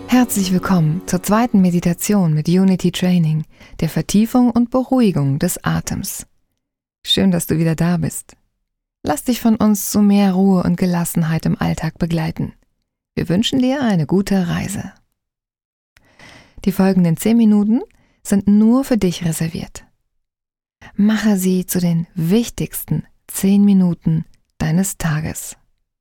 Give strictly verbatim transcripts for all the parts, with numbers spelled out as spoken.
Herzlich willkommen zur zweiten Meditation mit Unity Training, der Vertiefung und Beruhigung des Atems. Schön, dass du wieder da bist. Lass dich von uns zu mehr Ruhe und Gelassenheit im Alltag begleiten. Wir wünschen dir eine gute Reise. Die folgenden zehn Minuten sind nur für dich reserviert. Mache sie zu den wichtigsten zehn Minuten deines Tages.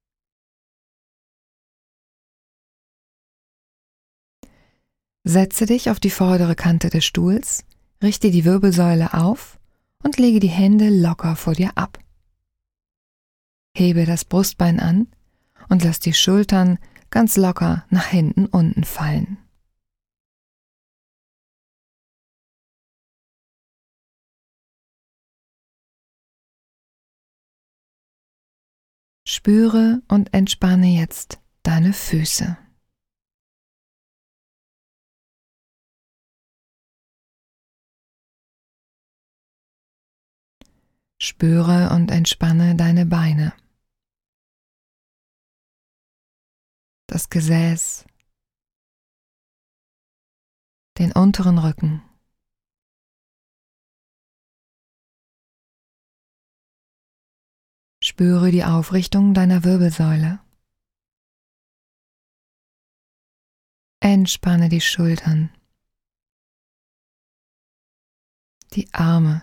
Setze dich auf die vordere Kante des Stuhls, richte die Wirbelsäule auf und lege die Hände locker vor dir ab. Hebe das Brustbein an und lass die Schultern ganz locker nach hinten unten fallen. Spüre und entspanne jetzt deine Füße. Spüre und entspanne deine Beine, das Gesäß, den unteren Rücken. Spüre die Aufrichtung deiner Wirbelsäule. Entspanne die Schultern, die Arme,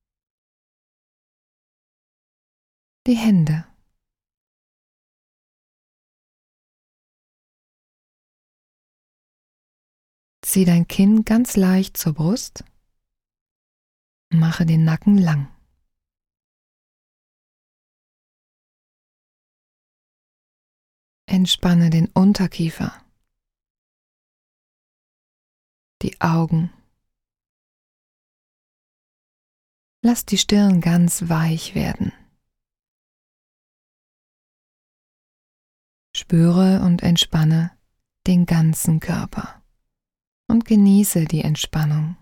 die Hände. Zieh dein Kinn ganz leicht zur Brust und mache den Nacken lang. Entspanne den Unterkiefer, die Augen. Lass die Stirn ganz weich werden. Spüre und entspanne den ganzen Körper und genieße die Entspannung.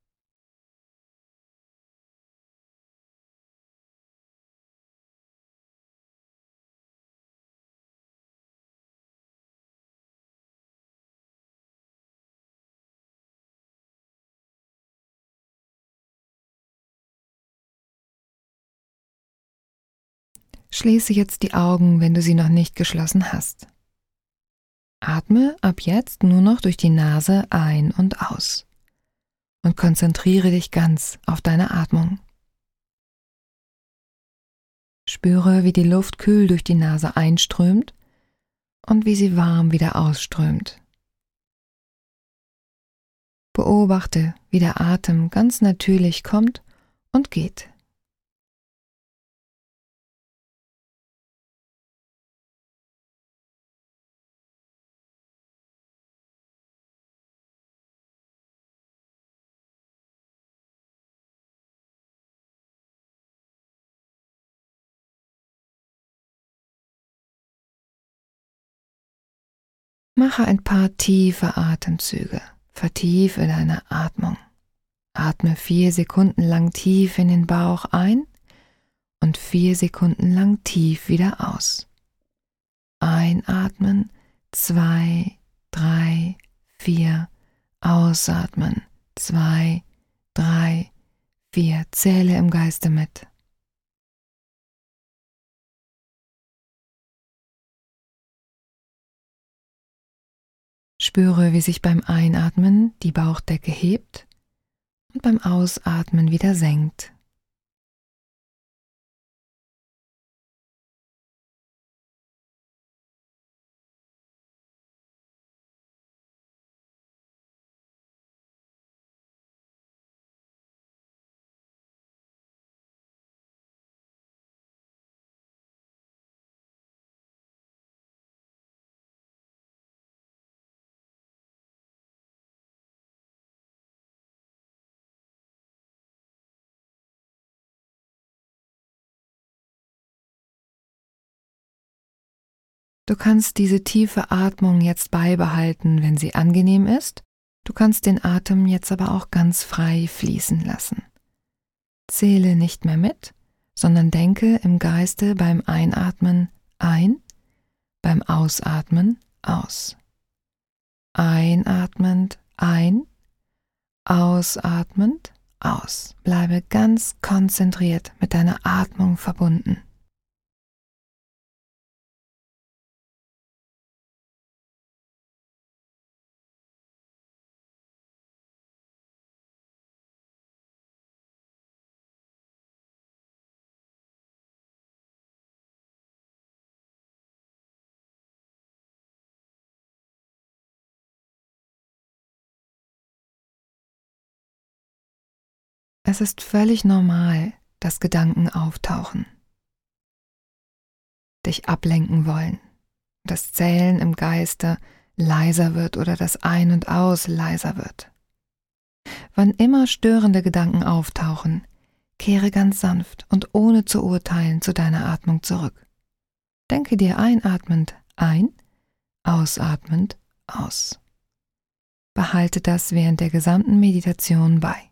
Schließe jetzt die Augen, wenn du sie noch nicht geschlossen hast. Atme ab jetzt nur noch durch die Nase ein und aus und konzentriere dich ganz auf deine Atmung. Spüre, wie die Luft kühl durch die Nase einströmt und wie sie warm wieder ausströmt. Beobachte, wie der Atem ganz natürlich kommt und geht. Mache ein paar tiefe Atemzüge, vertiefe deine Atmung. Atme vier Sekunden lang tief in den Bauch ein und vier Sekunden lang tief wieder aus. Einatmen, zwei, drei, vier, ausatmen, zwei, drei, vier, zähle im Geiste mit. Spüre, wie sich beim Einatmen die Bauchdecke hebt und beim Ausatmen wieder senkt. Du kannst diese tiefe Atmung jetzt beibehalten, wenn sie angenehm ist. Du kannst den Atem jetzt aber auch ganz frei fließen lassen. Zähle nicht mehr mit, sondern denke im Geiste beim Einatmen ein, beim Ausatmen aus. Einatmend ein, ausatmend aus. Bleibe ganz konzentriert mit deiner Atmung verbunden. Es ist völlig normal, dass Gedanken auftauchen, dich ablenken wollen, das Zählen im Geiste leiser wird oder das Ein- und Aus leiser wird. Wann immer störende Gedanken auftauchen, kehre ganz sanft und ohne zu urteilen zu deiner Atmung zurück. Denke dir einatmend ein, ausatmend aus. Behalte das während der gesamten Meditation bei.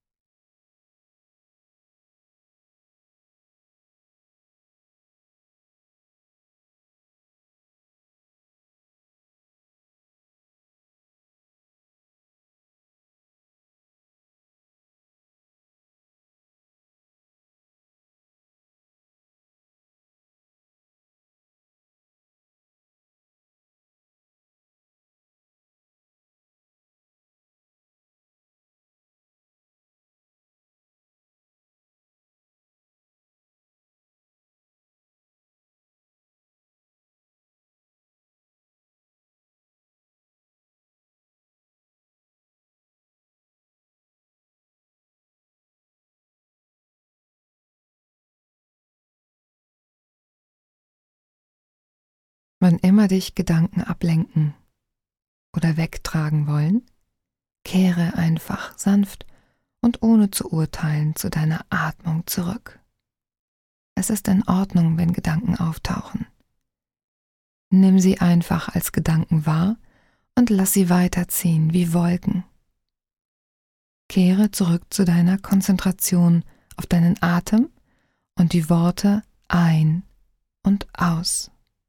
Wann immer dich Gedanken ablenken oder wegtragen wollen, kehre einfach sanft und ohne zu urteilen zu deiner Atmung zurück. Es ist in Ordnung, wenn Gedanken auftauchen. Nimm sie einfach als Gedanken wahr und lass sie weiterziehen wie Wolken. Kehre zurück zu deiner Konzentration auf deinen Atem und die Worte ein und aus.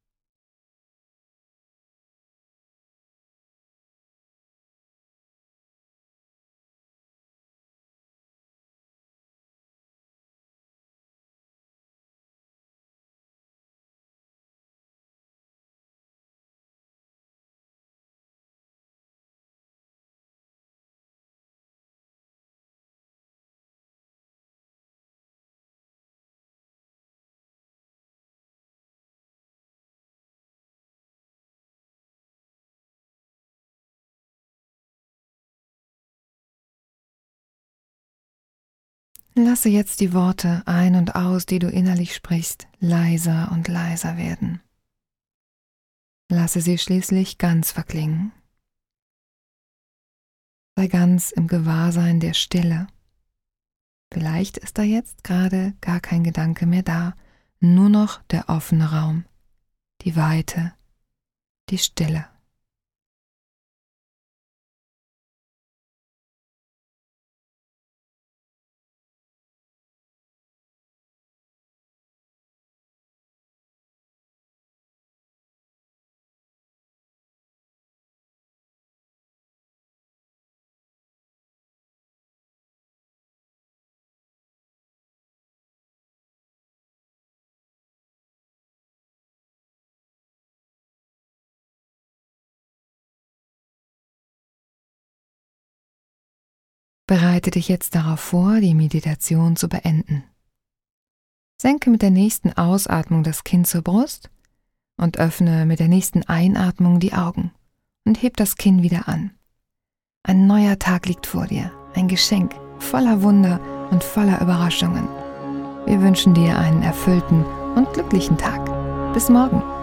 Lasse jetzt die Worte ein und aus, die du innerlich sprichst, leiser und leiser werden. Lasse sie schließlich ganz verklingen. Sei ganz im Gewahrsein der Stille. Vielleicht ist da jetzt gerade gar kein Gedanke mehr da, nur noch der offene Raum, die Weite, die Stille. Bereite dich jetzt darauf vor, die Meditation zu beenden. Senke mit der nächsten Ausatmung das Kinn zur Brust und öffne mit der nächsten Einatmung die Augen und heb das Kinn wieder an. Ein neuer Tag liegt vor dir, ein Geschenk voller Wunder und voller Überraschungen. Wir wünschen dir einen erfüllten und glücklichen Tag. Bis morgen.